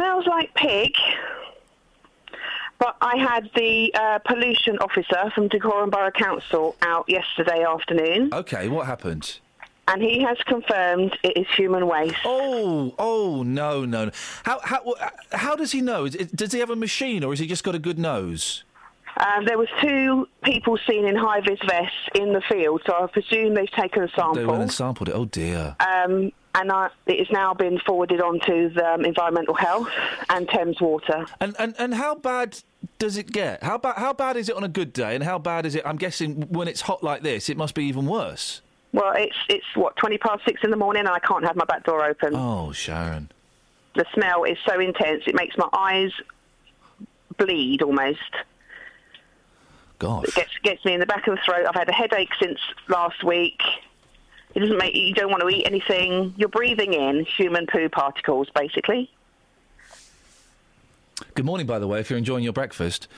smells like pig. But I had the pollution officer from Dacorum Borough Council out yesterday afternoon. OK, what happened? And he has confirmed it is human waste. Oh, no. How does he know? Does he have a machine, or has he just got a good nose? There was 2 people seen in high-vis vests in the field, so I presume they've taken a sample. They went and sampled it. Oh, dear. It has now been forwarded on to the Environmental Health and Thames Water. And how bad does it get? How bad is it on a good day, and how bad is it, I'm guessing, when it's hot like this, it must be even worse? Well, it's 6:20 in the morning, and I can't have my back door open. Oh, Sharon. The smell is so intense, it makes my eyes bleed almost. Gosh. It gets me in the back of the throat. I've had a headache since last week. It doesn't make you don't want to eat anything. You're breathing in human poo particles, basically. Good morning, by the way, if you're enjoying your breakfast.